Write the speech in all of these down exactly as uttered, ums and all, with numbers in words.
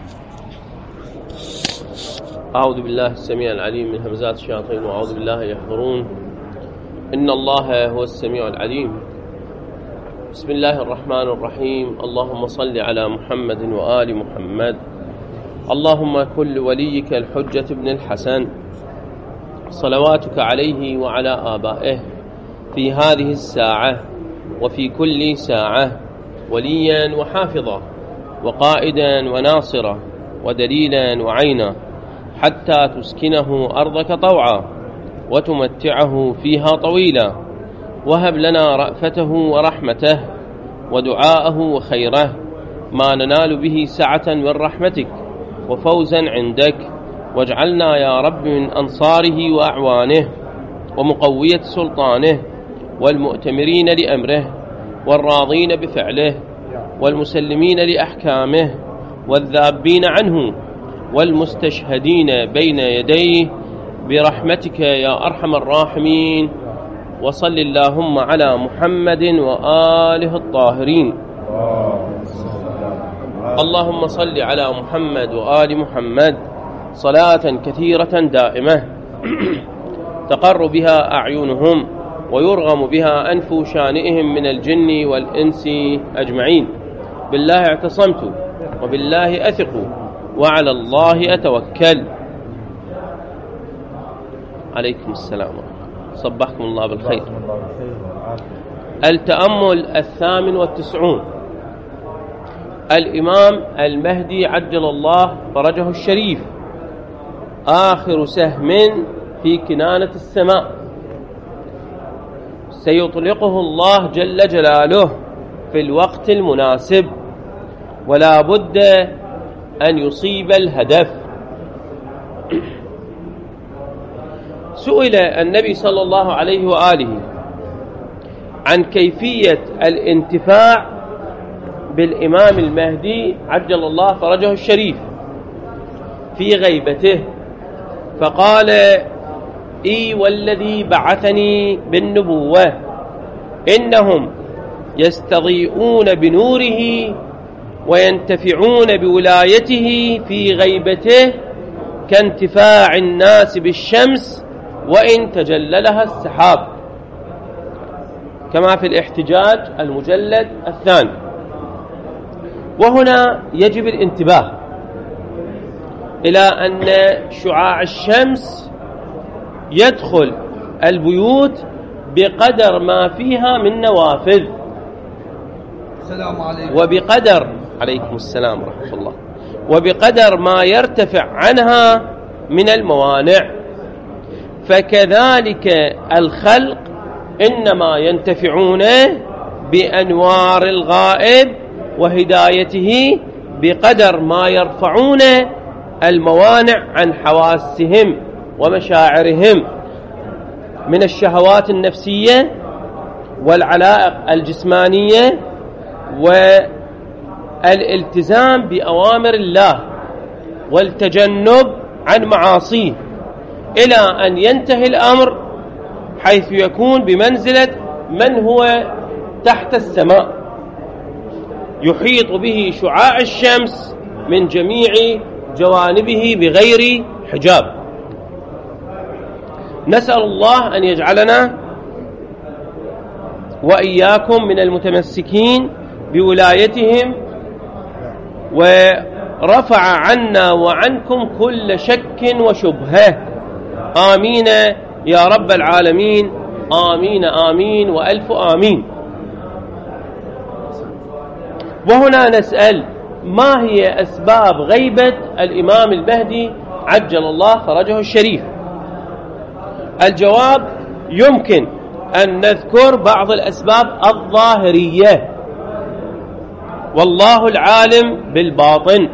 أعوذ بالله السميع العليم من همزات الشياطين وأعوذ بالله يحضرون. إن الله هو السميع العليم. بسم الله الرحمن الرحيم. اللهم صل على محمد وآل محمد. اللهم كن وليك الحجة بن الحسن صلواتك عليه وعلى آبائه في هذه الساعة وفي كل ساعة وليا وحافظا وقائدا وناصرا ودليلا وعينا حتى تسكنه أرضك طوعا وتمتعه فيها طويلا. وهب لنا رأفته ورحمته ودعاءه وخيره ما ننال به سعة من رحمتك وفوزا عندك. واجعلنا يا رب من أنصاره وأعوانه ومقوية سلطانه والمؤتمرين لأمره والراضين بفعله والمسلمين لأحكامه والذابين عنه والمستشهدين بين يديه برحمتك يا أرحم الراحمين. وصل اللهم على محمد وآله الطاهرين. اللهم صل على محمد وآل محمد صلاة كثيرة دائمة تقر بها أعينهم ويرغم بها أنف شانئهم من الجن والإنس أجمعين. بالله اعتصمت وبالله أثق وعلى الله أتوكل. عليكم السلام. صبحكم الله بالخير. التأمل الثامن والتسعون. الإمام المهدي عجل الله فرجه الشريف آخر سهم في كنانة السماء سيطلقه الله جل جلاله في الوقت المناسب ولا بد أن يصيب الهدف. سئل النبي صلى الله عليه وآله عن كيفية الانتفاع بالإمام المهدي عجل الله فرجه الشريف في غيبته فقال: إي والذي بعثني بالنبوة إنهم يستضيئون بنوره وينتفعون بولايته في غيبته كانتفاع الناس بالشمس وإن تجللها السحاب، كما في الاحتجاج المجلد الثاني. وهنا يجب الانتباه إلى أن شعاع الشمس يدخل البيوت بقدر ما فيها من نوافذ، السلام عليكم. وبقدر عليكم السلام ورحمة الله وبقدر ما يرتفع عنها من الموانع. فكذلك الخلق إنما ينتفعون بأنوار الغائب وهدايته بقدر ما يرفعون الموانع عن حواسهم ومشاعرهم من الشهوات النفسية والعلائق الجسمانية والالتزام بأوامر الله والتجنب عن معاصيه، إلى أن ينتهي الأمر حيث يكون بمنزلة من هو تحت السماء يحيط به شعاع الشمس من جميع جوانبه بغير حجاب. نسأل الله أن يجعلنا وإياكم من المتمسكين بولايتهم ورفع عنا وعنكم كل شك وشبهة. آمين يا رب العالمين. آمين آمين وألف آمين. وهنا نسأل: ما هي أسباب غيبة الإمام المهدي عجل الله فرجه الشريف؟ الجواب: يمكن أن نذكر بعض الأسباب الظاهرية والله العالم بالباطن.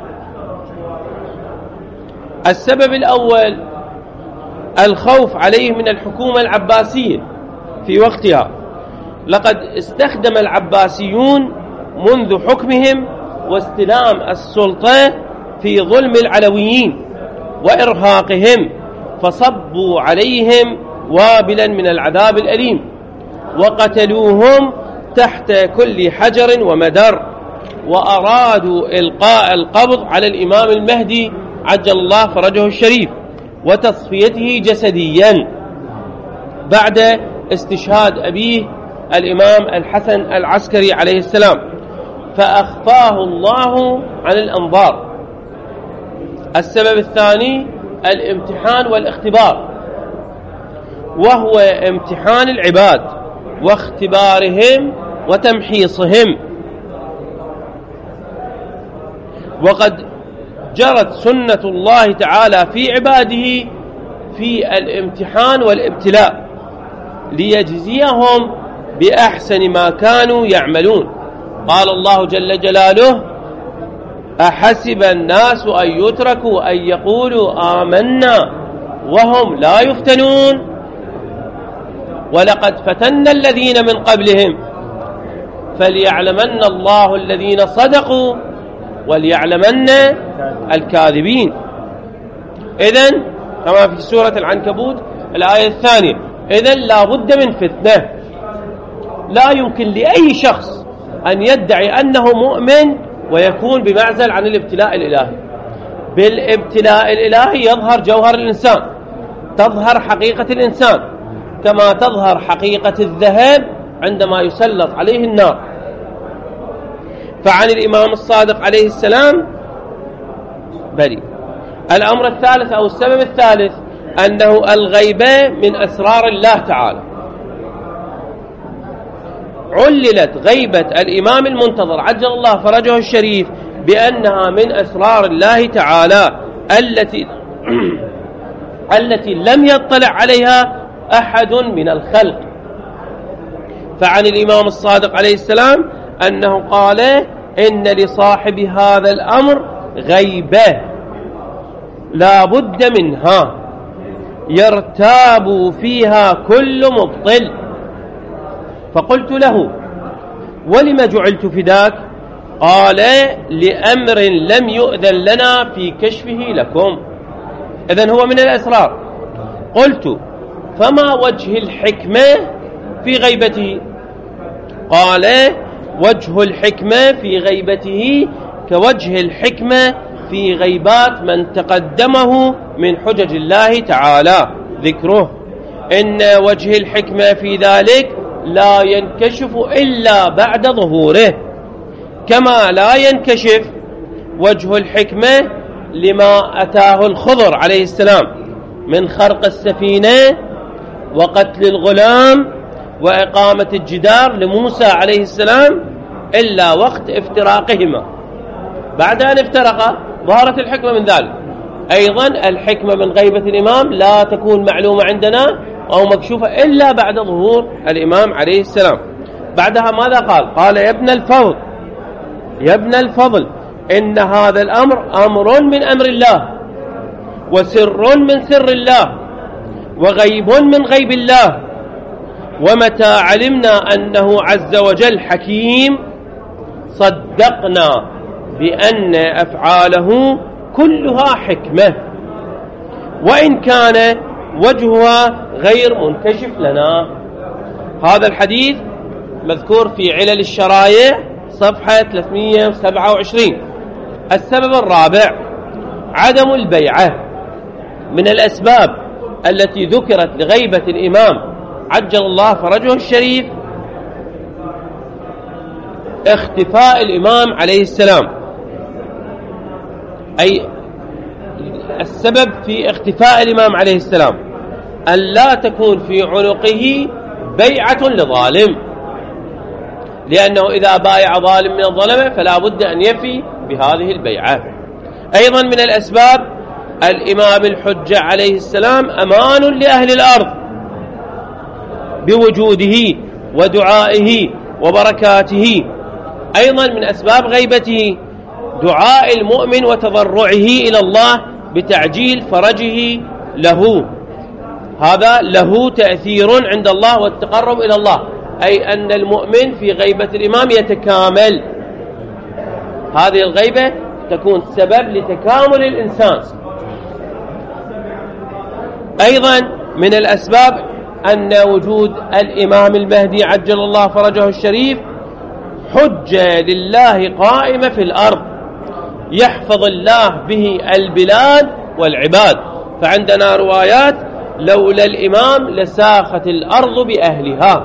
السبب الأول الخوف عليه من الحكومة العباسية في وقتها. لقد استخدم العباسيون منذ حكمهم واستلام السلطة في ظلم العلويين وإرهاقهم، فصبوا عليهم وابلا من العذاب الأليم وقتلوهم تحت كل حجر ومدر وأرادوا إلقاء القبض على الإمام المهدي عجل الله فرجه الشريف وتصفيته جسديا بعد استشهاد أبيه الإمام الحسن العسكري عليه السلام، فأخفاه الله عن الأنظار. السبب الثاني الامتحان والاختبار، وهو امتحان العباد واختبارهم وتمحيصهم. وقد جرت سنة الله تعالى في عباده في الامتحان والابتلاء ليجزيهم بأحسن ما كانوا يعملون. قال الله جل جلاله: أحسب الناس أن يتركوا أن يقولوا آمنا وهم لا يفتنون ولقد فتنا الذين من قبلهم فليعلمن الله الذين صدقوا وليعلمن الكاذبين. إذن كما في سورة العنكبوت الآية الثانية، إذن لا بد من فتنة. لا يمكن لأي شخص أن يدعي أنه مؤمن ويكون بمعزل عن الابتلاء الإلهي. بالابتلاء الإلهي يظهر جوهر الإنسان، تظهر حقيقة الإنسان، كما تظهر حقيقة الذهب عندما يسلط عليه النار. فعن الإمام الصادق عليه السلام بريء. الأمر الثالث أو السبب الثالث أنه الغيبة من أسرار الله تعالى. عللت غيبة الإمام المنتظر عجل الله فرجه الشريف بأنها من أسرار الله تعالى التي التي لم يطلع عليها أحد من الخلق. فعن الإمام الصادق عليه السلام أنه قال: إن لصاحب هذا الأمر غيبة لا بد منها يرتاب فيها كل مبطل. فقلت له: ولم جعلت فداك؟ قال: لأمر لم يؤذن لنا في كشفه لكم. إذن هو من الأسرار. قلت: فما وجه الحكمة في غيبته؟ قال: وجه الحكمة في غيبته كوجه الحكمة في غيبات من تقدمه من حجج الله تعالى ذكره. إن وجه الحكمة في ذلك لا ينكشف إلا بعد ظهوره، كما لا ينكشف وجه الحكمة لما أتاه الخضر عليه السلام من خرق السفينة وقتل الغلام وإقامة الجدار لموسى عليه السلام إلا وقت افتراقهما. بعد أن افترقا ظهرت الحكمة من ذلك. أيضا الحكمة من غيبة الإمام لا تكون معلومة عندنا أو مكشوفة إلا بعد ظهور الإمام عليه السلام. بعدها ماذا قال؟ قال: يا ابن الفضل يا ابن الفضل إن هذا الأمر أمر من أمر الله وسر من سر الله وغيب من غيب الله، ومتى علمنا أنه عز وجل حكيم صدقنا بأن أفعاله كلها حكمة، وإن كان وجهها غير منكشف لنا. هذا الحديث مذكور في علل الشرايع صفحة ثلاثمئة وسبعة وعشرين. السبب الرابع عدم البيعة. من الأسباب التي ذكرت لغيبة الإمام عجل الله فرجه الشريف اختفاء الإمام عليه السلام، أي السبب في اختفاء الإمام عليه السلام أن لا تكون في عنقه بيعة لظالم، لأنه إذا بايع ظالم من الظلمة فلا بد أن يفي بهذه البيعة. أيضا من الأسباب الإمام الحجة عليه السلام أمان لأهل الأرض بوجوده ودعائه وبركاته. أيضا من أسباب غيبته دعاء المؤمن وتضرعه إلى الله بتعجيل فرجه له، هذا له تأثير عند الله والتقرب إلى الله، أي أن المؤمن في غيبة الإمام يتكامل. هذه الغيبة تكون سبب لتكامل الإنسان. أيضا من الأسباب أن وجود الإمام المهدي عجل الله فرجه الشريف حجة لله قائمة في الأرض يحفظ الله به البلاد والعباد. فعندنا روايات لولا الإمام لساخت الأرض بأهلها.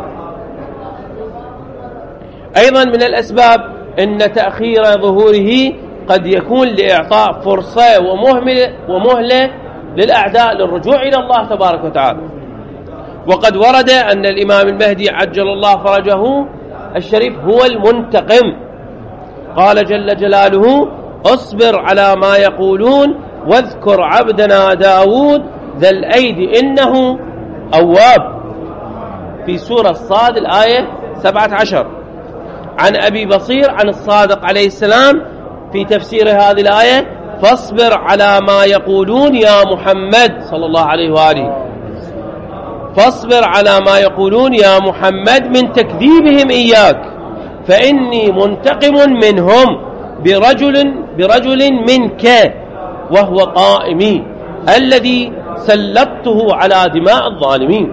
أيضا من الأسباب أن تأخير ظهوره قد يكون لإعطاء فرصة ومهملة, ومهلة للأعداء للرجوع إلى الله تبارك وتعالى. وقد ورد أن الإمام المهدي عجل الله فرجه الشريف هو المنتقم. قال جل جلاله اصبر على ما يقولون واذكر عبدنا داود ذا الأيدي إنه أواب في سورة الصاد الآية سبعة عشر. عن أبي بصير عن الصادق عليه السلام في تفسير هذه الآية فاصبر على ما يقولون يا محمد صلى الله عليه وآله، فاصبر على ما يقولون يا محمد من تكذيبهم إياك فإني منتقم منهم برجل, برجل منك وهو قائمي الذي سلطته على دماء الظالمين.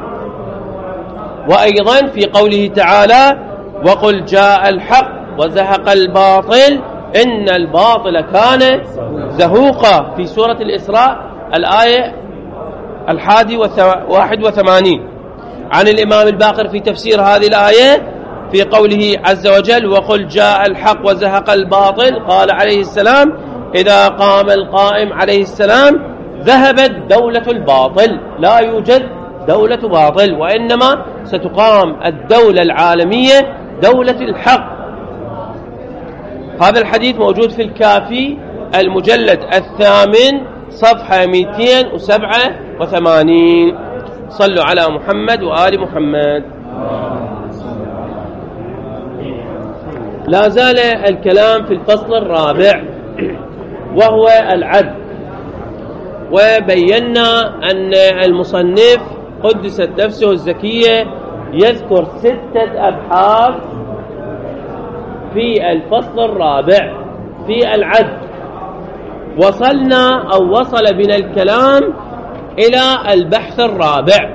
وأيضا في قوله تعالى وقل جاء الحق وزهق الباطل إن الباطل كان زهوقا في سورة الإسراء الآية الحادي واحد وثمانين. عن الإمام الباقر في تفسير هذه الآية في قوله عز وجل وقل جاء الحق وزهق الباطل قال عليه السلام إذا قام القائم عليه السلام ذهبت دولة الباطل، لا يوجد دولة باطل وإنما ستقام الدولة العالمية دولة الحق. هذا الحديث موجود في الكافي المجلد الثامن صفحة مئتين وسبعة وثمانين. صلوا على محمد وآل محمد. لا زال الكلام في الفصل الرابع وهو العدل. وبينا أن المصنف قدست نفسه الزكية يذكر ستة أبحاث في الفصل الرابع في العدل. وصلنا أو وصل بنا الكلام إلى البحث الرابع.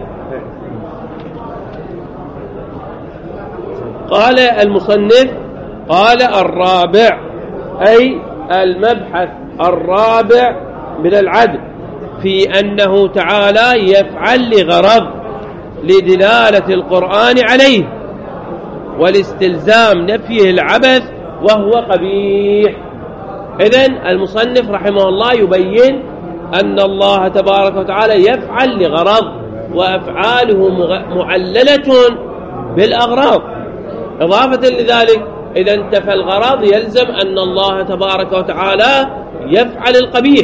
قال المصنف قال الرابع أي المبحث الرابع من العدل في أنه تعالى يفعل لغرض لدلالة القرآن عليه والاستلزام نفيه العبث وهو قبيح. إذن المصنف رحمه الله يبين أن الله تبارك وتعالى يفعل لغرض وأفعاله معللة بالأغراض. إضافة لذلك إذا انتفى الغرض يلزم أن الله تبارك وتعالى يفعل القبيح.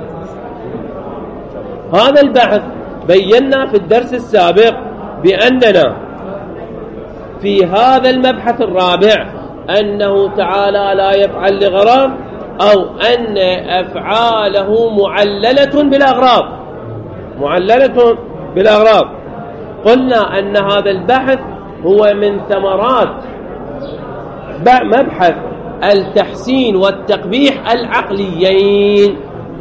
هذا البحث بينا في الدرس السابق بأننا في هذا المبحث الرابع أنه تعالى لا يفعل لغرض أو أن أفعاله معللة بالأغراض معللة بالأغراض. قلنا أن هذا البحث هو من ثمرات مبحث التحسين والتقبيح العقليين.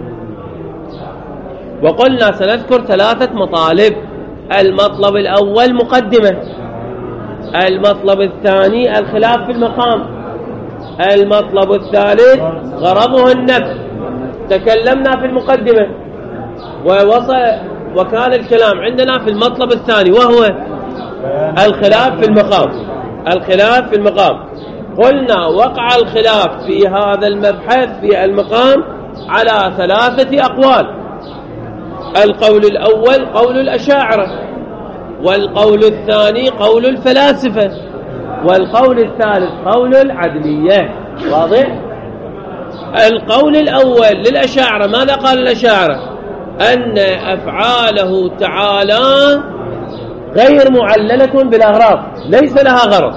وقلنا سنذكر ثلاثة مطالب. المطلب الأول مقدمة، المطلب الثاني الخلاف في المقام، المطلب الثالث غرضه النفي. تكلمنا في المقدمة ووصل وكان الكلام عندنا في المطلب الثاني وهو الخلاف في المقام. الخلاف في المقام قلنا وقع الخلاف في هذا المبحث في المقام على ثلاثة أقوال. القول الأول قول الأشاعرة، والقول الثاني قول الفلاسفة، والقول الثالث قول العدلية. واضح؟ القول الأول للأشاعرة ماذا قال الأشاعرة؟ أن أفعاله تعالى غير معللة بالأغراض، ليس لها غرض،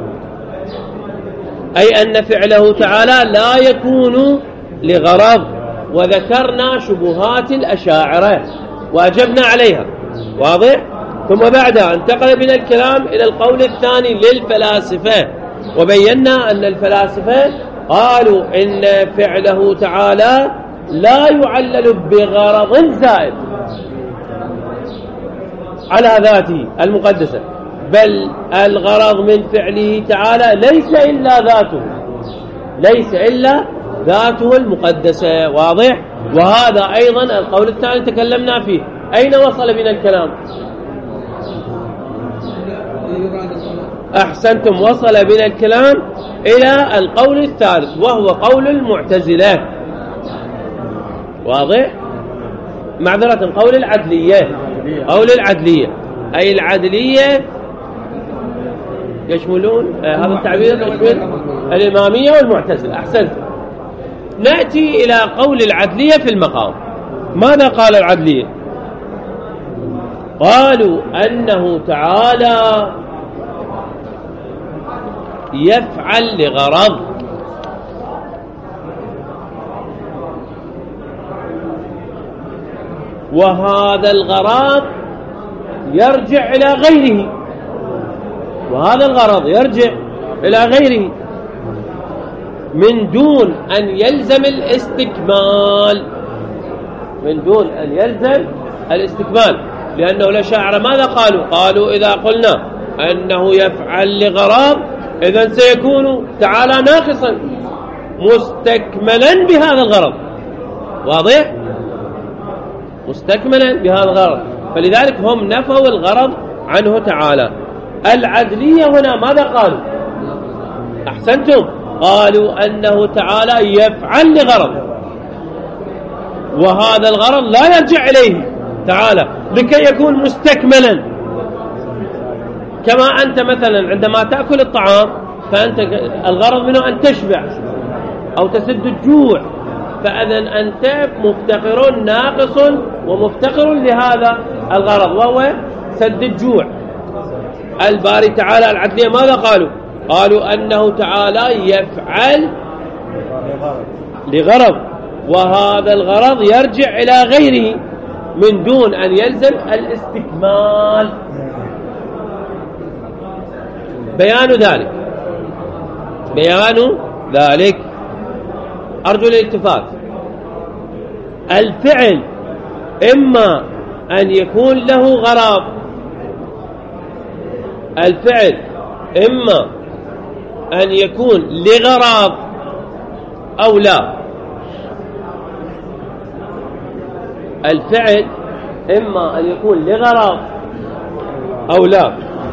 أي أن فعله تعالى لا يكون لغرض. وذكرنا شبهات الأشاعرة وأجبنا عليها. واضح؟ ثم بعدها انتقل بنا الكلام إلى القول الثاني للفلاسفة وبينا أن الفلاسفة قالوا إن فعله تعالى لا يعلل بغرض زائد على ذاته المقدسة، بل الغرض من فعله تعالى ليس إلا ذاته، ليس إلا ذاته المقدسة. واضح؟ وهذا أيضا القول الثاني تكلمنا فيه. أين وصل بنا الكلام؟ أحسنتم، وصل بنا الكلام إلى القول الثالث وهو قول المعتزلة. واضح؟ معذرة، قول العدلية. قول العدلية أي العدلية يشملون آه هذا التعبير يشمل الإمامية والمعتزلة. أحسنت. نأتي إلى قول العدلية في المقام. ماذا قال العدلية؟ قالوا أنه تعالى يفعل لغرض، وهذا الغرض يرجع إلى غيره، وهذا الغرض يرجع إلى غيره من دون أن يلزم الاستكمال، من دون أن يلزم الاستكمال. لأنه الأشاعرة ماذا قالوا؟ قالوا إذا قلنا أنه يفعل لغرض إذن سيكون تعالى ناقصا مستكملا بهذا الغرض. واضح؟ مستكملا بهذا الغرض، فلذلك هم نفوا الغرض عنه تعالى. العدلية هنا ماذا قالوا؟ أحسنتم، قالوا أنه تعالى يفعل لغرض، وهذا الغرض لا يرجع إليه تعالى لكي يكون مستكملا. كما أنت مثلا عندما تأكل الطعام فأنت الغرض منه أن تشبع أو تسد الجوع، فإذن أنت مفتقر ناقص ومفتقر لهذا الغرض وهو سد الجوع. الباري تعالى العدلية ماذا قالوا؟ قالوا أنه تعالى يفعل لغرض، وهذا الغرض يرجع إلى غيره من دون أن يلزم الاستكمال. بيان ذلك بيان ذلك أرجو الالتفات. الفعل إما أن يكون له غرض، الفعل إما أن يكون لغرض أو لا. الفعل إما أن يكون لغرض أو لا.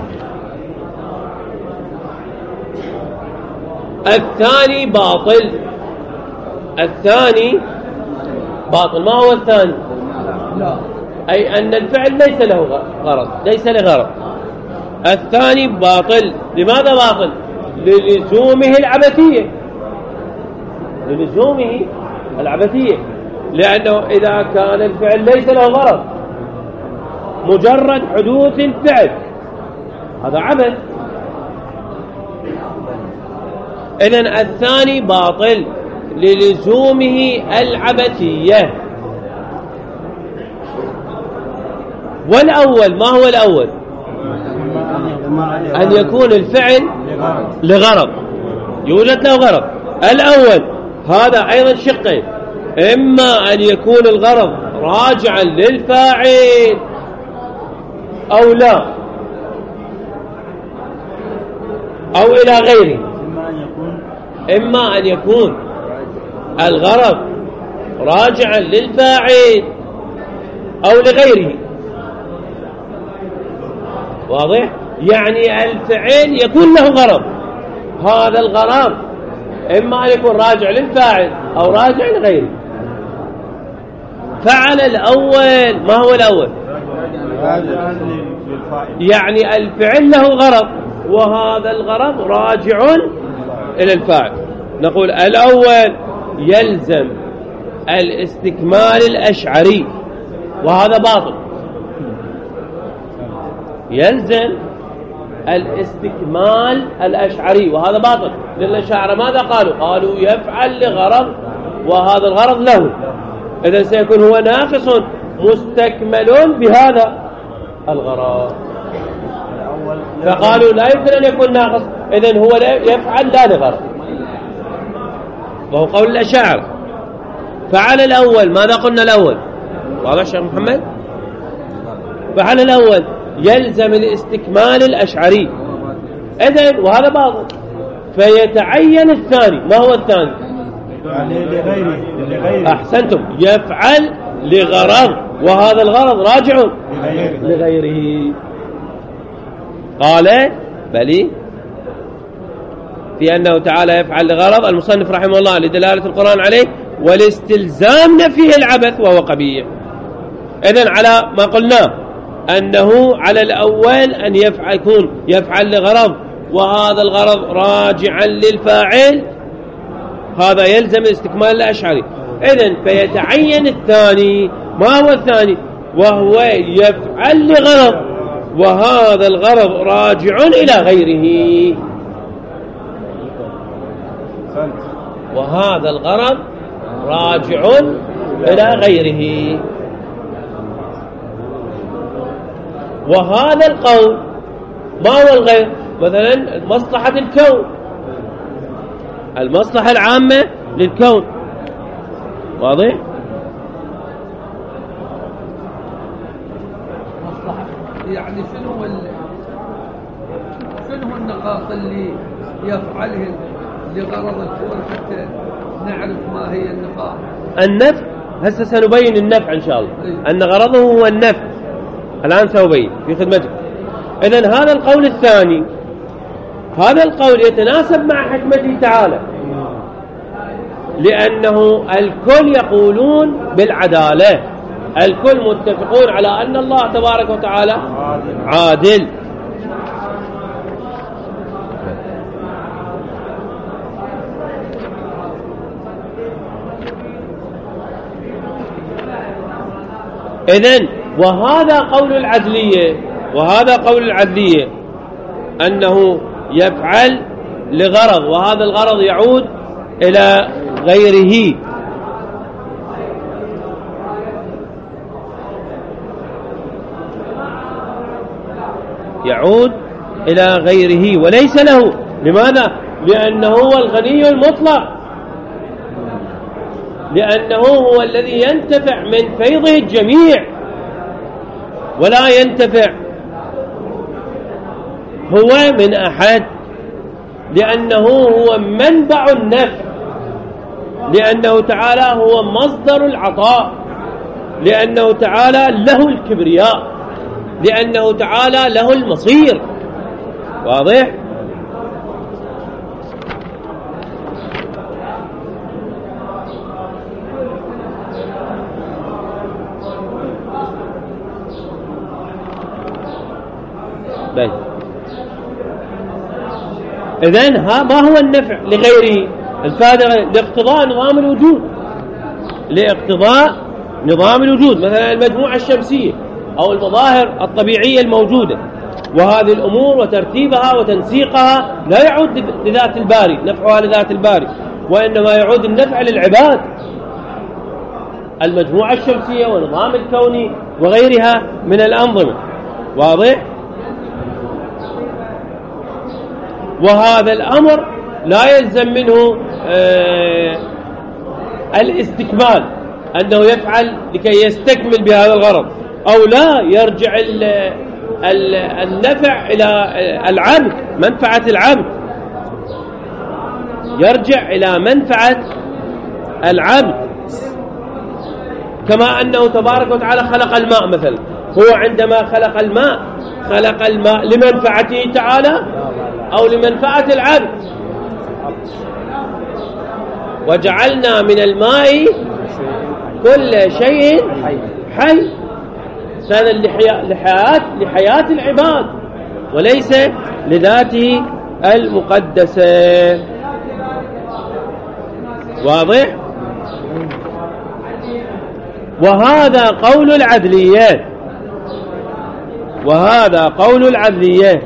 الثاني باطل، الثاني باطل. ما هو الثاني؟ أي أن الفعل ليس له غرض، ليس لغرض. الثاني باطل. لماذا باطل؟ للزومه العبثية، للزومه العبثية، لأنه إذا كان الفعل ليس له غرض مجرد حدوث الفعل هذا عبث. إذن الثاني باطل للزومه العبثية. والأول ما هو الأول؟ أن يكون الفعل لغرض، يوجد له غرض. الأول هذا أيضا شقين، إما أن يكون الغرض راجعا للفاعل أو لا أو إلى غيره. إما أن يكون الغرض راجعا للفاعل أو لغيره. واضح؟ يعني الفعل يكون له غرض، هذا الغرض إما أن يكون راجع للفاعل أو راجع لغيره. فعل الأول ما هو الأول؟ يعني الفعل له غرض وهذا الغرض راجع إلى الفاعل. نقول الأول يلزم الاستكمال الأشعري وهذا باطل، يلزم الاستكمال الأشعري وهذا باطل. لأن الأشاعرة ماذا قالوا؟ قالوا يفعل لغرض وهذا الغرض له، إذن سيكون هو ناقص مستكمل بهذا الغرض. فقالوا لا يمكن أن يكون ناقص، إذن هو يفعل لا لغرض، وهو قول الأشاعرة. فعل الأول ماذا قلنا؟ الأول واضح شيخ محمد؟ فعل الأول يلزم الاستكمال الأشعري. إذن وهذا باطل، فيتعين الثاني. ما هو الثاني؟ لغيره لغيره أحسنتم، يفعل لغرض، وهذا الغرض راجع لغيره, لغيره. قال بلي في أنه تعالى يفعل لغرض. المصنف رحمه الله لدلالة القرآن عليه والاستلزام نفيه العبث وهو قبيح. إذن على ما قلناه أنه على الأول أن يفعل يكون يفعل لغرض وهذا الغرض راجعا للفاعل، هذا يلزم استكمال الأشعري. إذن فيتعين الثاني. ما هو الثاني؟ وهو يفعل لغرض وهذا الغرض راجع إلى غيره، وهذا الغرض راجع إلى غيره. وهذا القول ما هو الغير؟ مثلا مصلحة الكون، المصلحة العامة للكون، واضح؟ مصلحة يعني شنو ال... شنو النقاط اللي يفعلها لغرض الكون حتى نعرف ما هي النقاط؟ النفع. هسه سنبين النفع إن شاء الله. أيه. أن غرضه هو النفع، الآن سأبين في خدمتك. إذن هذا القول الثاني، هذا القول يتناسب مع حكمته تعالى، لأنه الكل يقولون بالعدالة، الكل متفقون على أن الله تبارك وتعالى عادل. إذن وهذا قول العدلية، وهذا قول العدلية أنه يفعل لغرض وهذا الغرض يعود إلى غيره. يعود إلى غيره وليس له. لماذا؟ لأنه هو الغني المطلق، لأنه هو الذي ينتفع من فيضه الجميع ولا ينتفع هو من أحد، لأنه هو منبع النفع، لأنه تعالى هو مصدر العطاء، لأنه تعالى له الكبرياء، لأنه تعالى له المصير. واضح؟ بل إذن ها ما هو النفع لغيره؟ الفائدة لاقتضاء نظام الوجود، لاقتضاء نظام الوجود. مثلا المجموعة الشمسية أو المظاهر الطبيعية الموجودة، وهذه الأمور وترتيبها وتنسيقها لا يعود لذات الباري، نفعها لذات الباري، وإنما يعود النفع للعباد. المجموعة الشمسية والنظام الكوني وغيرها من الأنظمة. واضح؟ وهذا الأمر لا يلزم منه آه الاستكمال، أنه يفعل لكي يستكمل بهذا الغرض، أو لا يرجع ال ال النفع إلى العبد، منفعة العبد يرجع إلى منفعة العبد. كما أنه تبارك وتعالى خلق الماء مثلا، هو عندما خلق الماء خلق الماء لمنفعته تعالى أو لمنفعة العبد. وجعلنا من الماء كل شيء حي، كان لحياة لحياة العباد وليس لذاته المقدسة. واضح؟ وهذا قول العدلية، وهذا قول العدلية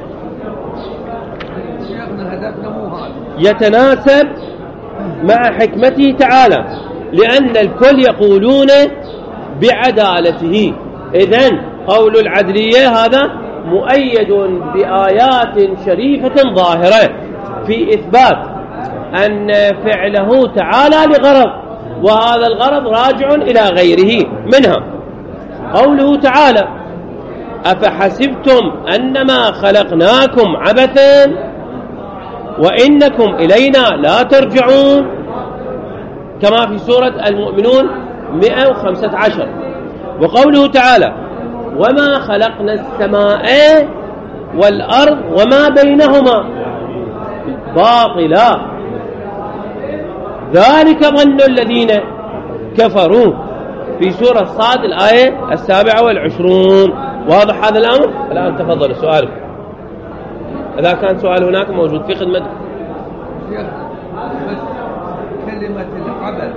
يتناسب مع حكمته تعالى، لأن الكل يقولون بعدالته. إذن قول العدلية هذا مؤيد بآيات شريفة ظاهرة في إثبات أن فعله تعالى لغرض، وهذا الغرض راجع إلى غيره. منها قوله تعالى أفحسبتم أنما خلقناكم عبثا وإنكم إلينا لا ترجعون، كما في سورة المؤمنون مئة وخمسة عشر. وقوله تعالى وما خلقنا السماء والأرض وما بينهما باطلا ذلك ظن الذين كفروا، في سورة صاد الآية السابعة والعشرون. واضح هذا الأمر؟ الآن تفضل سؤالك، إذا كان سؤال هناك موجود في خدمتك. بس كلمة العبث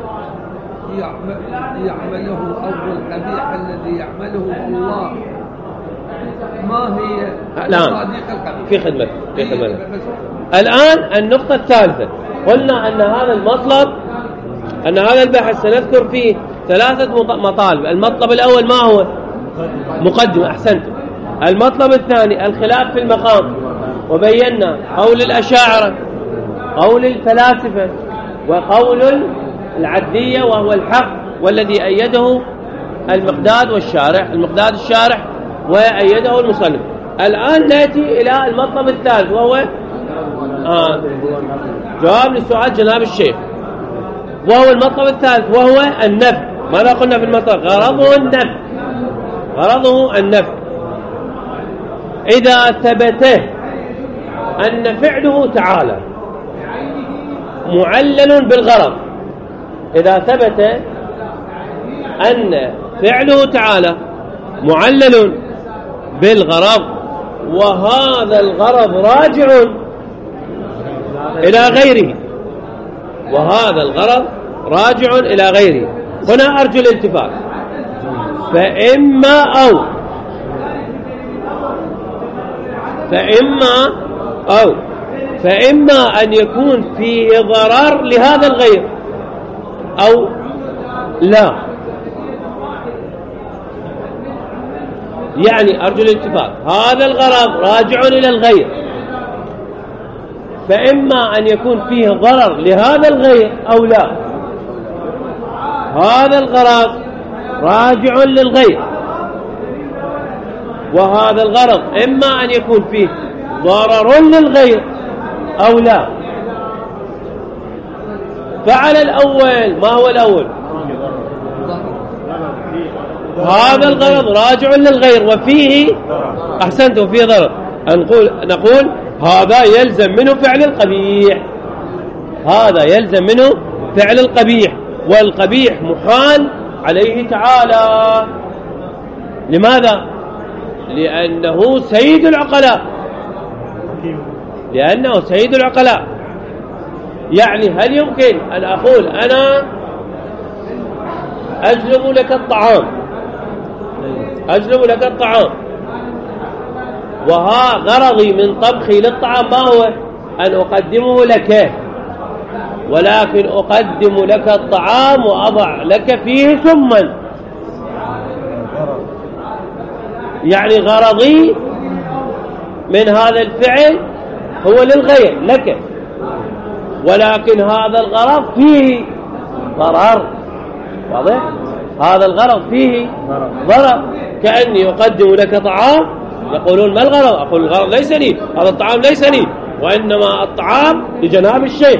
يعمله أو القبيح الذي يعمله الله ما هي الآن في خدمتك في خدمتك الآن النقطة الثالثة، قلنا أن هذا المطلب أن هذا البحث سنذكر فيه ثلاثة مطالب. المطلب الأول ما هو؟ مقدمة. أحسنتم. المطلب الثاني الخلاف في المقام، وبينا قول الأشاعرة، قول الفلاسفة، وقول العدية وهو الحق والذي أيده المقداد والشارح المقداد الشارح وأيده المصنف. الآن نأتي إلى المطلب الثالث وهو آه جواب لسؤال جناب الشيخ، وهو المطلب الثالث وهو النفي. ماذا قلنا في المطلب؟ غرضه النفي، غرضه النفي. إذا ثبت أن فعله تعالى معلل بالغرض، إذا ثبت أن فعله تعالى معلل بالغرض وهذا الغرض راجع إلى غيره، وهذا الغرض راجع إلى غيره، هنا أرجو الالتفات. فإما أو فإما أو فإما أن يكون فيه ضرر لهذا الغير أو لا، يعني أرجو الاتفاق، هذا الغرض راجع إلى الغير، فإما أن يكون فيه ضرر لهذا الغير أو لا. هذا الغرض راجع للغير، وهذا الغرض إما أن يكون فيه ضرر للغير أو لا. فعلى الأول، ما هو الأول؟ هذا الغرض راجع للغير وفيه أحسنت وفيه ضرر، نقول نقول هذا يلزم منه فعل القبيح، هذا يلزم منه فعل القبيح، والقبيح محال عليه تعالى. لماذا؟ لأنه سيد العقلاء، لأنه سيد العقلاء. يعني هل يمكن أن أقول أنا أجلب لك الطعام، أجلب لك الطعام، وها غرضي من طبخي للطعام ما هو؟ أن أقدمه لك، ولكن أقدم لك الطعام وأضع لك فيه سما، يعني غرضي من هذا الفعل هو للغير لك، ولكن هذا الغرض فيه ضرر. واضح؟ هذا الغرض فيه ضرر، كأني أقدم لك طعام، يقولون ما الغرض؟ أقول الغرض ليس لي، هذا الطعام ليس لي، وإنما الطعام لجناب الشيخ،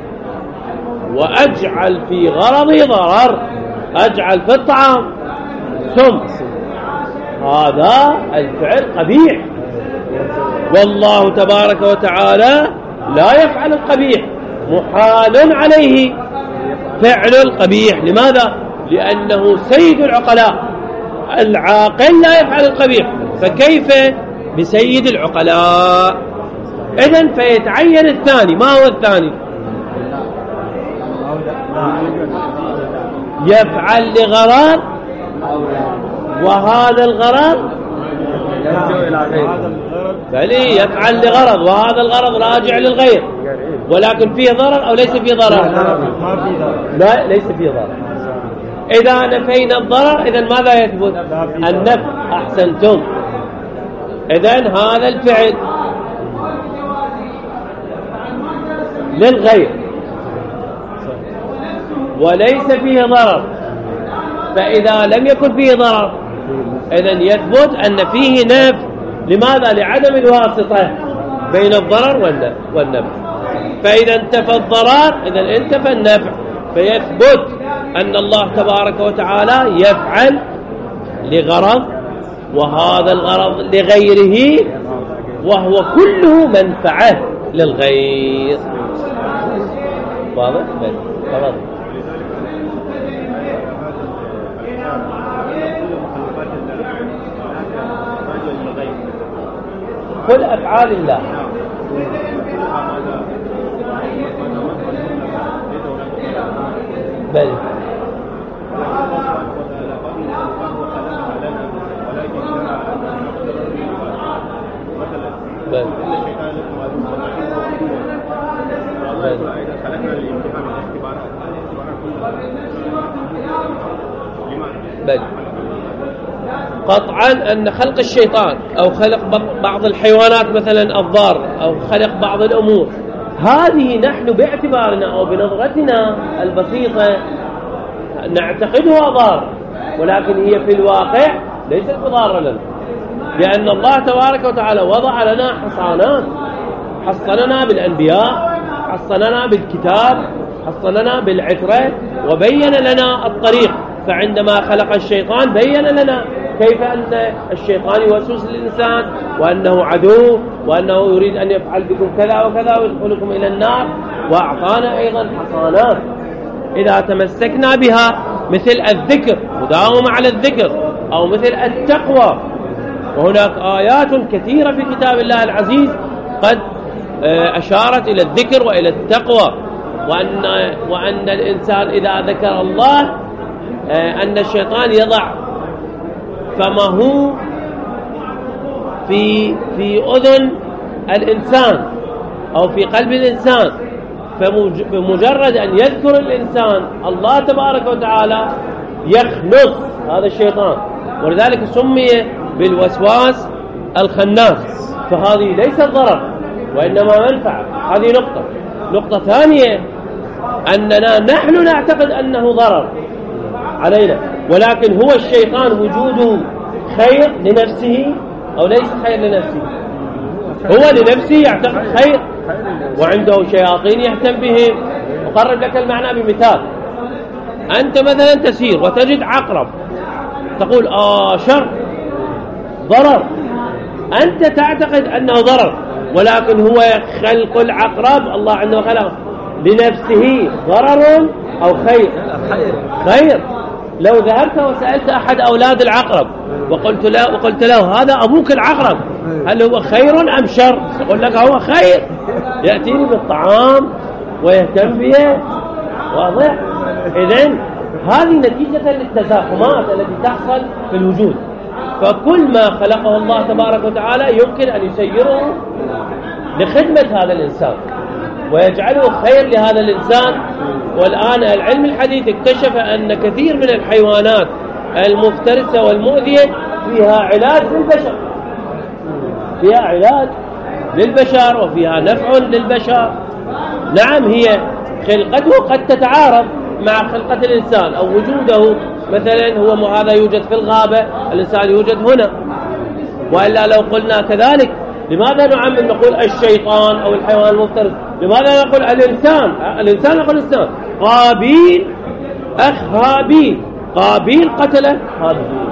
وأجعل في غرضي ضرر، أجعل في الطعام سم، هذا الفعل قبيح. والله تبارك وتعالى لا يفعل القبيح، محال عليه فعل القبيح. لماذا؟ لأنه سيد العقلاء، العاقل لا يفعل القبيح، فكيف بسيد العقلاء؟ إذن فيتعين الثاني. ما هو الثاني؟ يفعل لغرض، وهذا الغرض بلي يفعل لغرض، وهذا الغرض راجع للغير، ولكن فيه ضرر أو ليس فيه ضرر؟ لا، ليس فيه ضرر. إذا نفينا الضرر إذن ماذا يثبت؟ النفي. أحسنتم. إذن هذا الفعل للغير وليس فيه ضرر، فإذا لم يكن فيه ضرر إذن يثبت أن فيه نفع. لماذا؟ لعدم الواسطة بين الضرر والنفع. فإذا انتفى الضرر إذن انتفى النفع، فيثبت أن الله تبارك وتعالى يفعل لغرض، وهذا الغرض لغيره، وهو كله منفعة للغير. واضح؟ تفضل. كل أفعال الله بل بل بل قطعا أن خلق الشيطان أو خلق بعض الحيوانات مثلا الضار أو خلق بعض الأمور هذه نحن باعتبارنا أو بنظرتنا البسيطة نعتقدها ضار، ولكن هي في الواقع ليست بضارة لنا، لأن الله تبارك وتعالى وضع لنا حصانات، حصننا بالأنبياء، حصننا بالكتاب، حصننا بالعترة، وبين لنا الطريق. فعندما خلق الشيطان بين لنا كيف أن الشيطان يوسوس للإنسان وأنه عدو وأنه يريد أن يفعل بكم كذا وكذا ويدخلكم إلى النار، وأعطانا أيضا حصانات إذا تمسكنا بها مثل الذكر، مداومة على الذكر، أو مثل التقوى. وهناك آيات كثيرة في كتاب الله العزيز قد أشارت إلى الذكر وإلى التقوى، وأن, وأن الإنسان إذا ذكر الله أن الشيطان يضع فمه في في أذن الإنسان أو في قلب الإنسان، فبمجرد أن يذكر الإنسان الله تبارك وتعالى يخنص هذا الشيطان، ولذلك سمي بالوسواس الخناس. فهذه ليست ضرر وإنما منفعة. هذه نقطة. نقطة ثانية أننا نحن نعتقد أنه ضرر علينا، ولكن هو الشيطان وجوده خير لنفسه أو ليس خير لنفسه؟ هو لنفسه يعتقد خير، وعنده شياطين يهتم بهم. أقرب لك المعنى بمثال. أنت مثلا تسير وتجد عقرب، تقول آه شر، ضرر. أنت تعتقد أنه ضرر، ولكن هو خلق العقرب الله عنده خلق لنفسه ضرر أو خير؟ خير. لو ذهبت وسألت أحد أولاد العقرب وقلت له, وقلت له هذا أبوك العقرب، هل هو خير أم شر؟ يقول لك هو خير، يأتيني بالطعام ويهتم به. واضح؟ إذن هذه نتيجة للتزاحمات التي تحصل في الوجود. فكل ما خلقه الله تبارك وتعالى يمكن أن يسيره لخدمة هذا الإنسان ويجعله خير لهذا الإنسان. والآن العلم الحديث اكتشف أن كثير من الحيوانات المفترسة والمؤذية فيها علاج للبشر، فيها علاج للبشر وفيها نفع للبشر. نعم، هي خلقته قد تتعارض مع خلقة الإنسان أو وجوده، مثلا هو هذا يوجد في الغابة، الإنسان يوجد هنا. وإلا لو قلنا كذلك لماذا نعمم نقول الشيطان أو الحيوان المفترس؟ لماذا نقول الإنسان؟ الإنسان نقول الإنسان. قابيل أخ هابيل، قابيل قتل هابيل،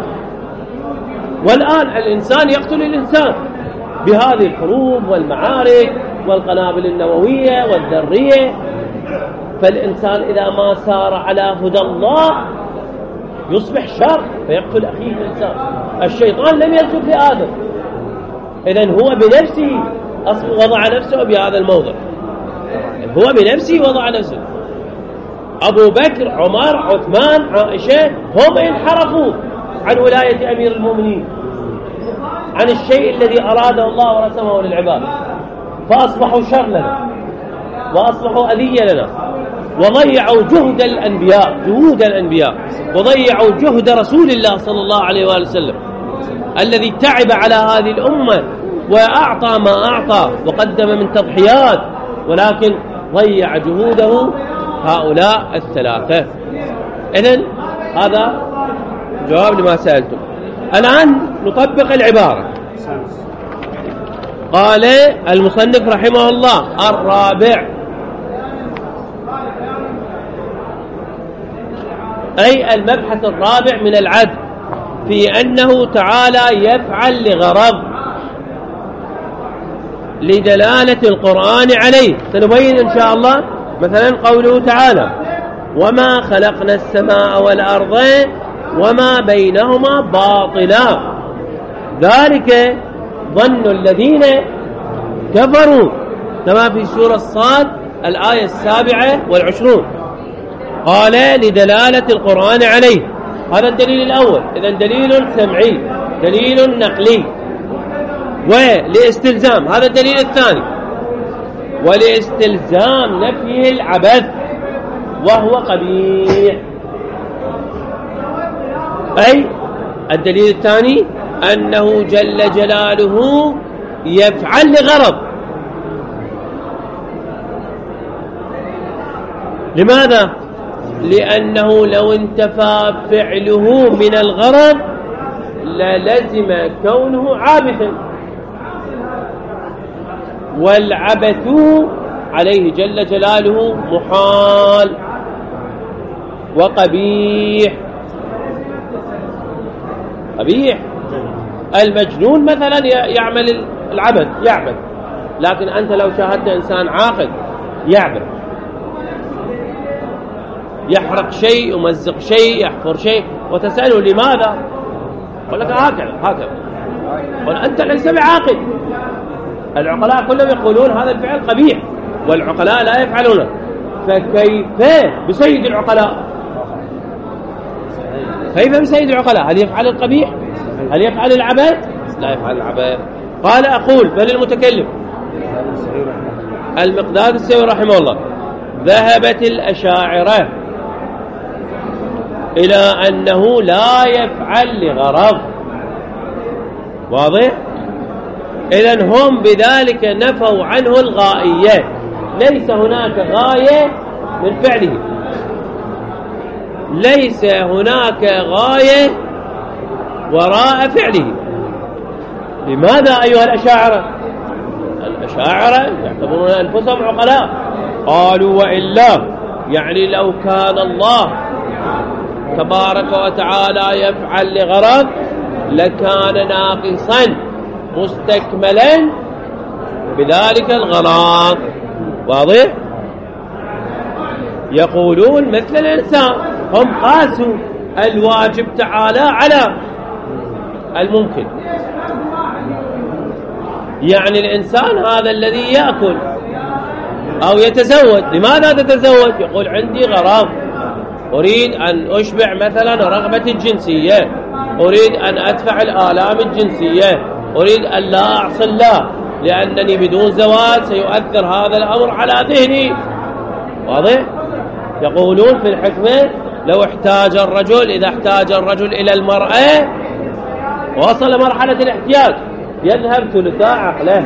والآن الإنسان يقتل الإنسان بهذه الحروب والمعارك والقنابل النووية والذرية. فالإنسان إذا ما سار على هدى الله يصبح شر فيقتل أخيه الإنسان. الشيطان لم يسجد لآدم، إذن هو بنفسه وضع نفسه بهذا الموضع، هو بنفسه وضع نفسه. أبو بكر، عمر، عثمان، عائشة هم انحرفوا عن ولاية أمير المؤمنين، عن الشيء الذي أراده الله ورسمه للعباد، فأصبحوا شر لنا وأصبحوا أذية لنا، وضيعوا جهد الأنبياء جهود الأنبياء وضيعوا جهد رسول الله صلى الله عليه وآله وسلم الذي تعب على هذه الأمة وأعطى ما أعطى وقدم من تضحيات، ولكن ضيع جهوده هؤلاء الثلاثة. إذن هذا جواب لما سألتم. الآن نطبق العبارة. قال المصنف رحمه الله: الرابع، أي المبحث الرابع من العدل، في أنه تعالى يفعل لغرض لدلالة القرآن عليه. سنبين إن شاء الله مثلا قوله تعالى: وما خلقنا السماء والأرض وما بينهما باطلا ذلك ظن الذين كفروا، كما في سورة الصاد الآية السابعة والعشرون. قال: لدلالة القرآن عليه، هذا الدليل الأول. إذن دليل سمعي، دليل نقلي. ولاستلزام، هذا الدليل الثاني. ولاستلزام نفيه العبث وهو قبيح. أي الدليل الثاني أنه جل جلاله يفعل لغرض. لماذا؟ لأنه لو انتفى فعله من الغرض للزم كونه عابثا، والعبث عليه جل جلاله محال وقبيح. قبيح. المجنون مثلا يعمل العبث، يعبث، لكن أنت لو شاهدت إنسان عاقل يعبث، يحرق شيء، يمزق شيء، يحفر شيء، وتسأله لماذا؟ يقول لك هكذا هكذا. قل أنت ليس بعاقل. العقلاء كلهم يقولون هذا الفعل قبيح، والعقلاء لا يفعلونه. فكيف بسيد العقلاء؟ كيف بسيد العقلاء؟ هل يفعل القبيح؟ هل يفعل العبث؟ لا يفعل العبث. قال: أقول بل المتكلم المقداد السيوطي رحمه الله: ذهبت الأشاعرة إلى أنه لا يفعل لغرض. واضح؟ إذن هم بذلك نفوا عنه الغائية، ليس هناك غاية من فعله، ليس هناك غاية وراء فعله. لماذا أيها الأشاعرة؟ الأشاعرة يعتبرون أنفسهم عقلاء. قالوا: وإلا يعني لو كان الله تبارك وتعالى يفعل لغرض لكان ناقصا مستكملا بذلك الغرض. واضح؟ يقولون مثل الإنسان، هم قاسوا الواجب تعالى على الممكن. يعني الإنسان هذا الذي يأكل أو يتزوج، لماذا تتزوج؟ يقول عندي غرض، أريد أن أشبع مثلا رغبتي الجنسية، أريد أن أدفع الآلام الجنسية، أريد أن لا أعصي الله، لأنني بدون زواج سيؤثر هذا الأمر على ذهني. واضح؟ يقولون في الحكمة: لو احتاج الرجل، إذا احتاج الرجل إلى المرأة وصل مرحلة الاحتياج يذهب ثلثاء عقله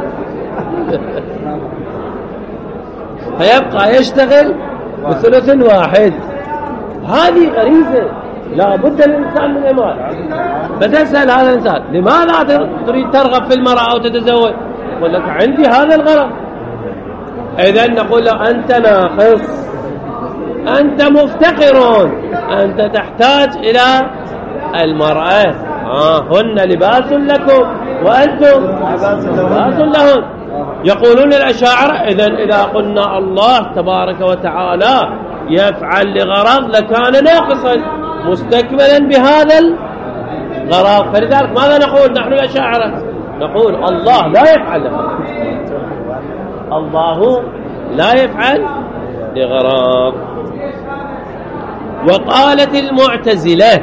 فيبقى يشتغل بثلث واحد. هذه غريزة لا بد الإنسان من إيمان. فتسأل هذا الإنسان: لماذا تريد ترغب في المرأة أو تتزوج؟ يقول لك عندي هذا الغرض. إذن نقول له: أنت ناقص، أنت مفتقر، أنت تحتاج إلى المرأة. آه هن لباس لكم وأنتم لباس لهن. يقولون الأشاعرة: إذن إذا قلنا الله تبارك وتعالى يفعل لغرض لكان ناقصا مستكملا بهذا الغرض. فلذلك ماذا نقول نحن الأشاعرة؟ نقول الله لا يفعل لغرض، الله لا يفعل لغرض. وقالت المعتزلة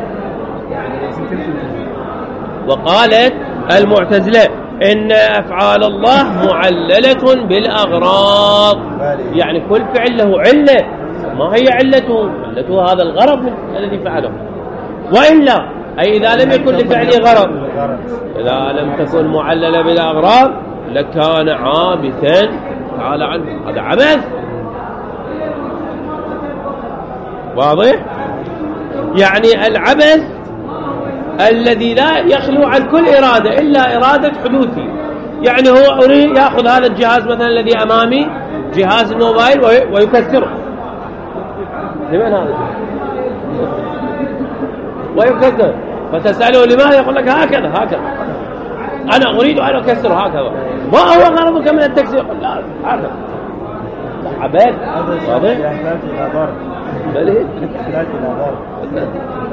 وقالت المعتزلة إن أفعال الله معللة بالأغراض، يعني كل فعل له علة. ما هي علته؟ علته هذا الغرض الذي فعله. وإلا أي إذا لم يكن لفعله غرض، إذا لم تكن معللة بالأغراض لكان عابثا تعالى عنه، هذا عبث. واضح؟ يعني العبث الذي لا يخلو عن كل إرادة إلا إرادة حدوثي. يعني هو أريد يأخذ هذا الجهاز مثلا الذي أمامي، جهاز الموبايل، ويكسره. لمن هذا ويكسر؟ فتسأله لماذا؟ يقول لك هكذا هكذا، أنا أريد أن أكسره هكذا. ما هو غرضك من التكسير؟ يقول لا هكذا. عباد واضح؟ يحتاج إلى ضرب. بل يحتاج إلى ضرب.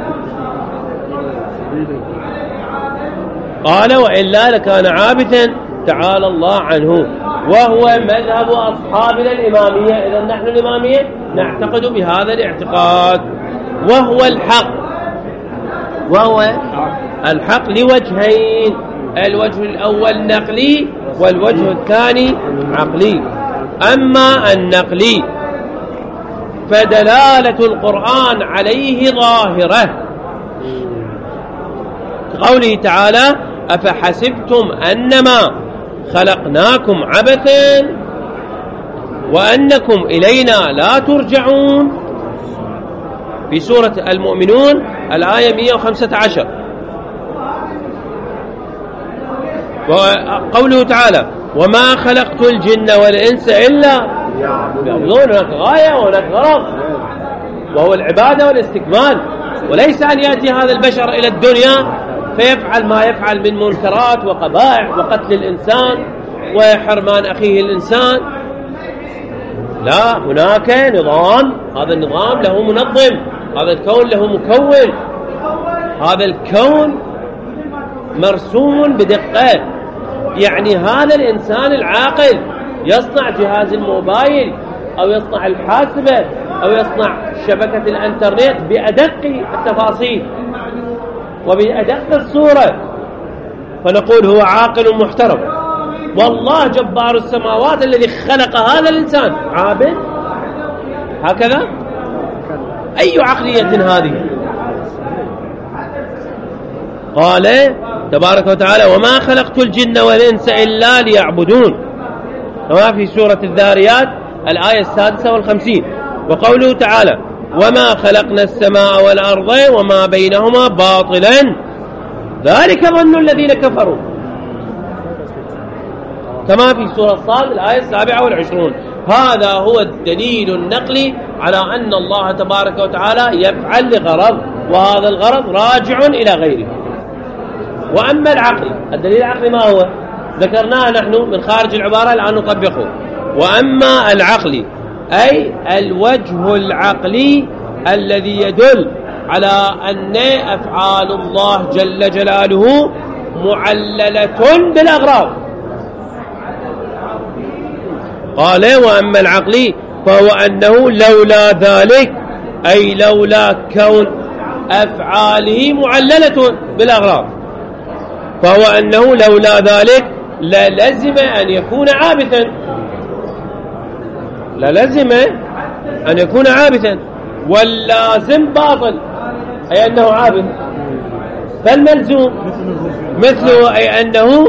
قال وإلا لكان عابثا تعالى الله عنه، وهو مذهب أصحابنا الإمامية. إذا نحن الإمامية نعتقد بهذا الاعتقاد، وهو الحق، وهو الحق لوجهين: الوجه الأول نقلي، والوجه الثاني عقلي. أما النقلي فدلالة القرآن عليه ظاهرة، قوله تعالى: أفحسبتم أنما خلقناكم عبثا وأنكم إلينا لا ترجعون، في سورة المؤمنون الآية مئة وخمسة عشر. وقوله تعالى: وما خلقت الجن والإنس إلا يعبدون. هناك غاية وهناك غرض، وهو العبادة والاستكمال، وليس أن يأتي هذا البشر إلى الدنيا فيفعل ما يفعل من منكرات وقبائح وقتل الإنسان وحرمان أخيه الإنسان. لا، هناك نظام، هذا النظام له منظم، هذا الكون له مكون، هذا الكون مرسوم بدقة. يعني هذا الإنسان العاقل يصنع جهاز الموبايل أو يصنع الحاسبة أو يصنع شبكة الانترنت بأدق التفاصيل وبأدق الصورة، فنقول هو عاقل محترم. والله جبار السماوات الذي خلق هذا الإنسان عابد هكذا؟ أي عقلية هذه؟ قال تبارك وتعالى: وما خلقت الجن والإنس إلا ليعبدون، كما في سورة الذاريات الآية السادسة والخمسين. وقوله تعالى: وما خلقنا السماء والأرض وما بينهما باطلا ذلك ظن الذين كفروا، كما في سورة الصاد الآية السابعة والعشرون. هذا هو الدليل النقلي على أن الله تبارك وتعالى يفعل لغرض، وهذا الغرض راجع إلى غيره. وأما العقل، الدليل العقلي ما هو؟ ذكرناه نحن من خارج العبارة الآن نطبقه. وأما العقل أي الوجه العقلي الذي يدل على أن أفعال الله جل جلاله معللة بالأغراض. قال: وأما العقلي فهو أنه لولا ذلك، أي لولا كون أفعاله معللة بالأغراض، فهو أنه لولا ذلك للزم أن يكون عابثا، للزم أن يكون عابثا، واللازم باطل أي أنه عابث، فالملزوم مثله أي أنه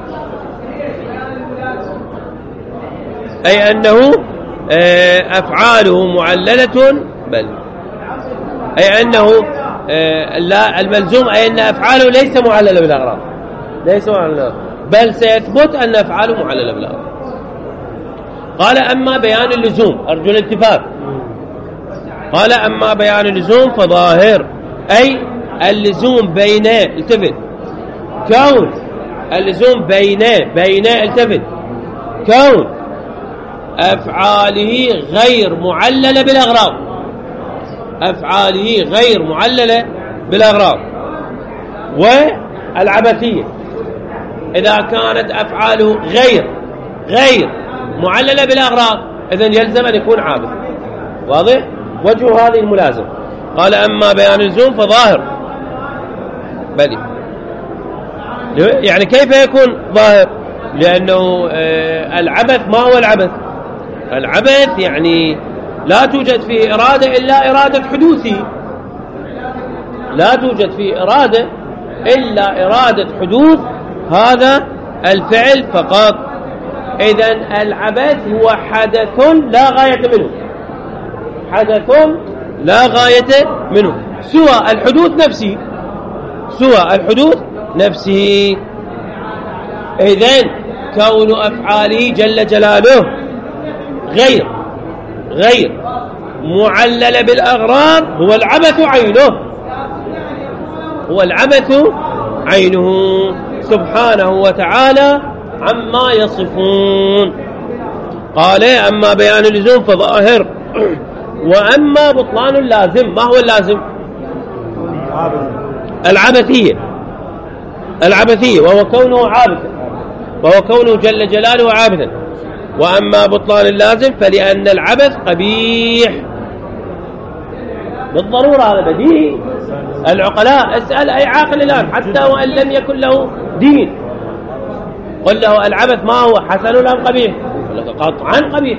أي أنه أفعاله معللة، بل أي أنه لا الملزوم أي أن أفعاله ليس معللة بالأغراض، ليس معللة، بل سيثبت أن أفعاله معللة بالأغراض. قال: أما بيان اللزوم، أرجو الاتفاق. قال: أما بيان اللزوم فظاهر، أي اللزوم بين، التفت، كون اللزوم بين بين التفت كون أفعاله غير معللة بالأغراض، أفعاله غير معللة بالأغراض. والعبثية إذا كانت أفعاله غير غير معللة بالأغراض إذن يلزم أن يكون عابث. واضح؟ وجه هذه الملازم. قال: أما بيان اللزوم فظاهر، بلي يعني كيف يكون ظاهر؟ لأنه العبث ما هو العبث؟ العبث يعني لا توجد فيه إرادة إلا إرادة حدوثه، لا توجد فيه إرادة إلا إرادة حدوث هذا الفعل فقط. إذن العبث هو حدث لا غاية منه، حدث لا غاية منه، سوى الحدوث نفسه، سوى الحدوث نفسه. إذن كون أفعاله جل جلاله غير غير معلل بالأغراض هو العبث عينه، هو العبث عينه سبحانه وتعالى عما يصفون. قال أما بيان اللزوم فظاهر، وأما بطلان اللازم. ما هو اللازم؟ العبثية، العبثية وهو كونه عابثا، وهو كونه جل جلاله عابثا. وأما بطلان اللازم فلأن العبث قبيح بالضرورة، هذا بديهي. العقلاء، اسأل أي عاقل الآن حتى وإن لم يكن له دين، قل له العبث ما هو، حسن أم قبيح؟ يقول لك قطعا قبيح.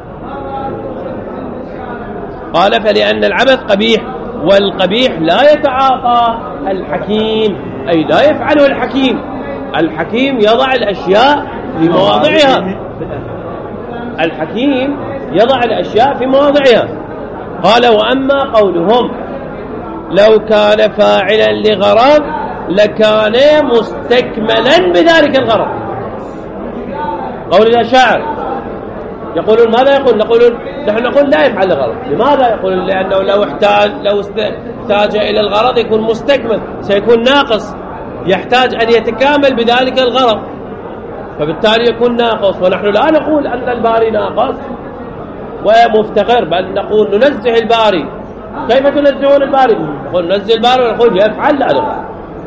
قال فلأن العبث قبيح، والقبيح لا يتعاطى الحكيم، أي لا يفعله الحكيم. الحكيم يضع الأشياء في مواضعها، الحكيم يضع الأشياء في مواضعها. قال وأما قولهم لو كان فاعلا لغرض لكان مستكملا بذلك الغرض. قول الأشاعرة يقولون ماذا يقول؟ نقول نحن نقول لا يفعل الغرض. لماذا؟ يقول لأنه لو احتاج لو احتاج إلى الغرض يكون مستكمل، سيكون ناقص، يحتاج أن يتكامل بذلك الغرض، فبالتالي يكون ناقص. ونحن لا نقول أن الباري ناقص ومفتقر، بل نقول ننزه الباري. كيف تنزهون الباري؟ نقول ننزه الباري ونقول يفعل لا الغرض.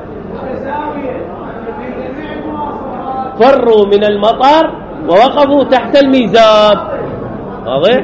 فروا من المطر ووقفوا تحت الميزاب. واضح؟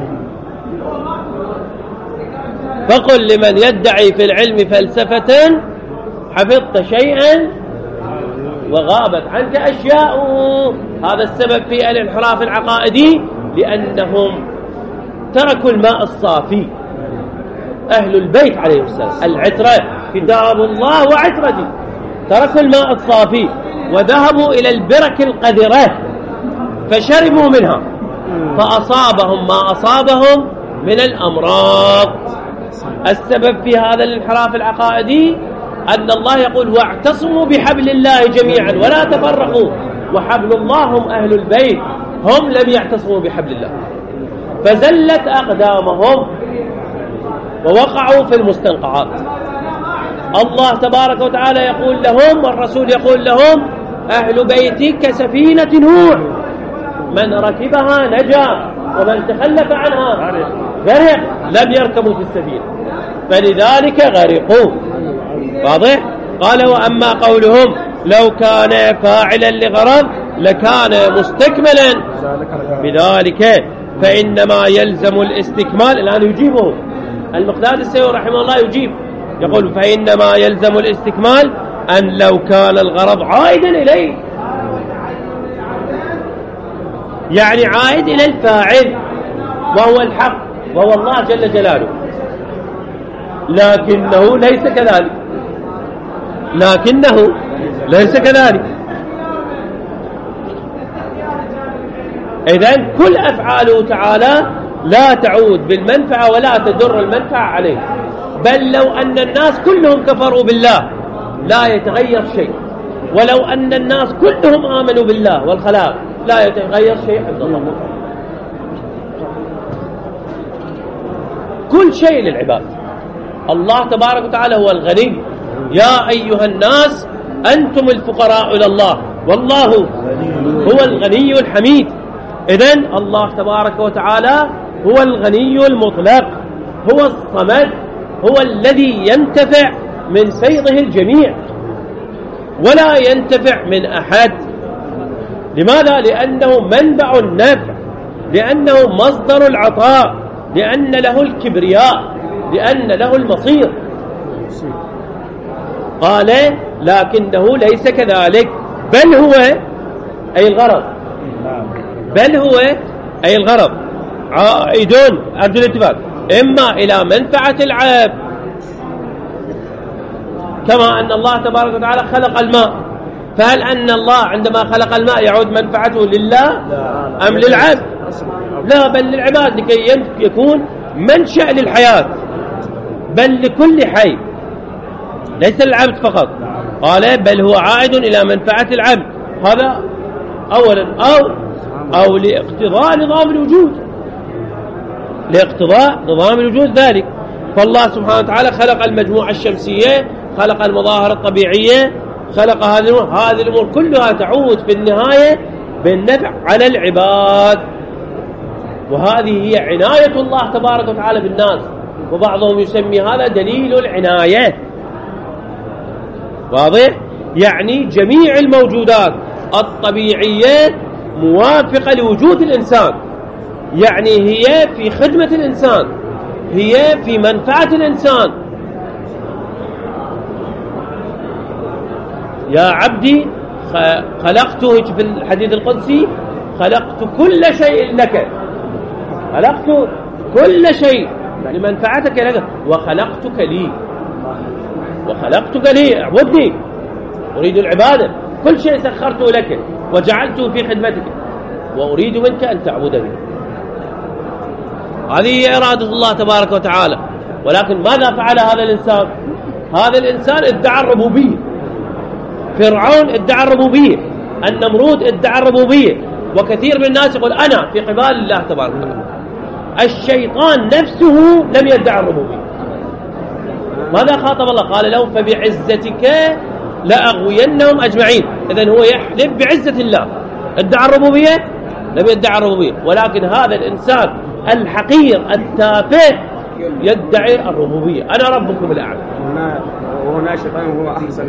فقل لمن يدعي في العلم فلسفة حفظت شيئا وغابت عنك أشياء. هذا السبب في الانحراف العقائدي، لأنهم تركوا الماء الصافي. أهل البيت عليه السلام العترة كتاب الله وعترته، تركوا الماء الصافي وذهبوا إلى البرك القذرة فشربوا منها فأصابهم ما أصابهم من الأمراض. السبب في هذا الانحراف العقائدي أن الله يقول واعتصموا بحبل الله جميعا ولا تفرقوا، وحبل الله هم أهل البيت، هم لم يعتصموا بحبل الله فزلت أقدامهم ووقعوا في المستنقعات. الله تبارك وتعالى يقول لهم والرسول يقول لهم أهل بيتي كسفينة نوح، من ركبها نجا ومن تخلف عنها غرق، لم يركبوا في السفينة فلذلك غرقوا. واضح؟ قال وأما قولهم لو كان فاعلا لغرض لكان مستكملا بذلك فإنما يلزم الاستكمال. الآن يجيبه المقداد السيوطي رحمه الله، يجيب يقول فإنما يلزم الاستكمال أن لو كان الغرض عائدا إليه، يعني عائد إلى الفاعل وهو الحق وهو الله جل جلاله، لكنه ليس كذلك، لكنه ليس كذلك. إذن كل أفعاله تعالى لا تعود بالمنفعة ولا تدر المنفعة عليه، بل لو أن الناس كلهم كفروا بالله لا يتغير شيء، ولو أن الناس كلهم آمنوا بالله والخلاق لا يتغير شيء عند الله. كل شيء للعباد. الله تبارك وتعالى هو الغني، يا أيها الناس أنتم الفقراء إلى الله والله هو الغني الحميد. إذن الله تبارك وتعالى هو الغني المطلق، هو الصمد، هو الذي ينتفع من فيضه الجميع ولا ينتفع من أحد. لماذا؟ لأنه منبع النفع، لأنه مصدر العطاء، لأن له الكبرياء، لأن له المصير. قال لكنه ليس كذلك، بل هو أي الغرض، بل هو أي الغرض عائدون أرجو الاتفاق إما إلى منفعة العبد، كما أن الله تبارك وتعالى خلق الماء، فهل أن الله عندما خلق الماء يعود منفعته لله أم للعبد؟ لا، بل للعباد لكي يكون منشأ للحياة، بل لكل حي ليس للعبد فقط. قال بل هو عائد إلى منفعة العبد، هذا أولا، أو أو لاقتضاء نظام الوجود، لاقتضاء نظام الوجود ذلك. فالله سبحانه وتعالى خلق المجموعة الشمسية، خلق المظاهر الطبيعية، خلق هذه الأمور، هذه الأمور كلها تعود في النهاية بالنفع على العباد، وهذه هي عناية الله تبارك وتعالى بالناس، وبعضهم يسمي هذا دليل العناية. واضح؟ يعني جميع الموجودات الطبيعية موافقة لوجود الإنسان، يعني هي في خدمة الإنسان، هي في منفعة الإنسان. يا عبدي خلقته في الحديث القدسي خلقت كل شيء لك، خلقت كل شيء لمنفعتك لك، وخلقتك لي، وخلقتك لي اعبدني، أريد العبادة، كل شيء سخرته لك وجعلته في خدمتك، وأريد منك أن تعبدني. هذه هي إرادة الله تبارك وتعالى. ولكن ماذا فعل هذا الإنسان؟ هذا الإنسان ادعى الربوبية، فرعون ادعى الربوبية، النمرود ادعى الربوبية، وكثير من الناس يقول أنا في قبال الله تبارك وتعالى. الشيطان نفسه لم يدعي الربوبية. ماذا خاطب الله؟ قال له فبعزتك لأغوينهم أجمعين. إذن هو يحلف بعزة الله. ادعى الربوبية؟ لم يدعي الربوبية، ولكن هذا الإنسان الحقير التافه يدعي الربوبية، أنا ربكم الأعلى. وهنا شيطان هو أحسن.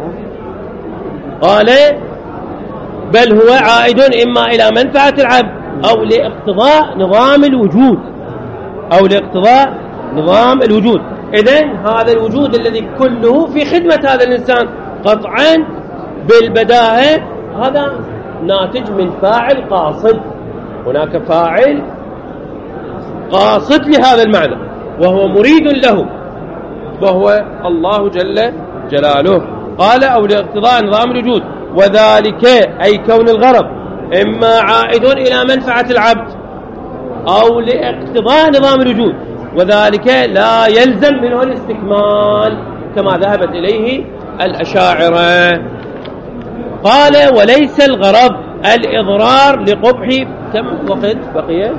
قال بل هو عائد إما إلى منفعة العبد أو لاقتضاء نظام الوجود، أو لاقتضاء نظام الوجود. إذن هذا الوجود الذي كله في خدمة هذا الإنسان قطعا بالبداهة، هذا ناتج من فاعل قاصد. هناك فاعل قاصد لهذا المعنى وهو مريد له، وهو الله جل جلاله. قال أو لاقتضاء نظام الوجود، وذلك أي كون الغرض إما عائد إلى منفعة العبد أو لاقتضاء نظام الوجود، وذلك لا يلزم منه الاستكمال كما ذهبت إليه الأشاعرة. قال وليس الغرض الإضرار لقبح. كم وقت بقي؟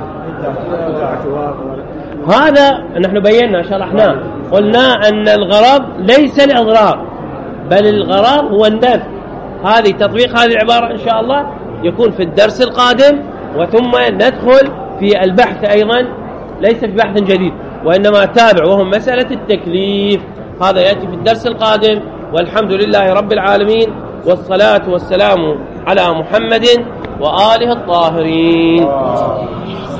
هذا نحن بينا شرحناه، قلنا أن الغرض ليس الإضرار بل الغرض هو النفع. هذه تطبيق هذه العبارة إن شاء الله يكون في الدرس القادم، وثم ندخل في البحث أيضا، ليس في بحث جديد وإنما تابع، وهم مسألة التكليف. هذا يأتي في الدرس القادم، والحمد لله رب العالمين، والصلاة والسلام على محمد وآله الطاهرين.